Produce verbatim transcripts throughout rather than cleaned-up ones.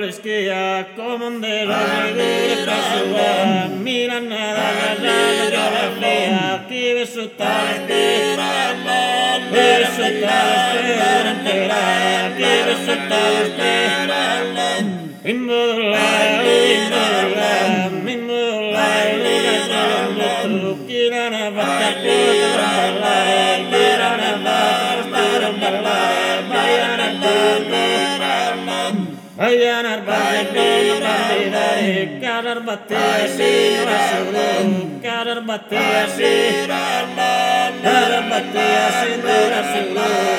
skia comandero di Pasua Milana la la la chi vissuta vissuta spera chi vissuta spera in moonlight in moonlight in moonlight kirana vatta kirana kirana vatta bayana bayana bayana kadar batasi rasul kadar batasi kadar batasi rasul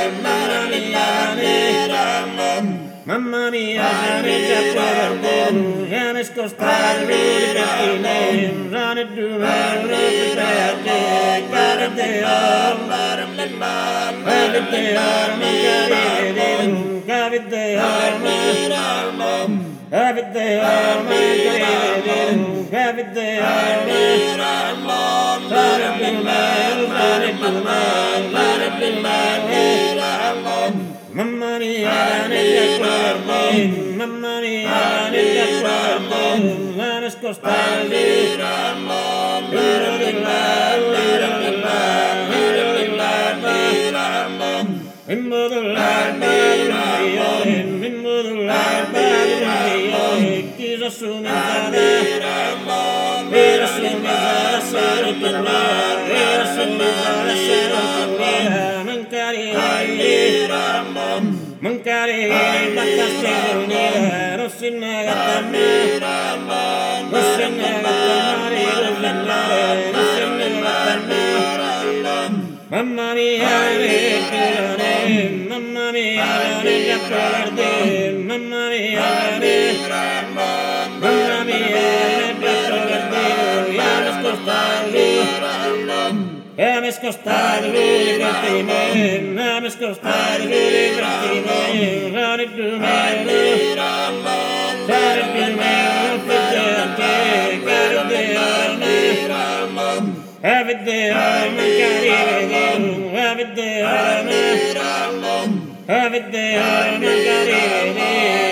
Mamma mia, amica guardo, Janis costare di rane durare di te, cara te amo, cara te amo, cara te amo, cara te amo, cara te amo, para mi mal, para mi mal, para mi mal, Mamma mia, nel cuore, mamma mia, nel cuore, la nascosta di Ramon, lira lira, lira lira, lira lira, in modular io, in modular io, chi sa sumita di Ramon, vera sumita sarà per me, vera sumita sarà per me, mancare ai Ramon. Mancare bakas tenir rosinna gatamir rosinna gatamari rosinna rosinna gatamir mamma mia re mamma mia re perde mamma mia re mamma mia re perde ya nos costare Ames costare lui grattime, ames costare lui grattime, rane più me, rane più me, fidante, caro de arme, avete arme, carire, avete arme, avete arme, carire.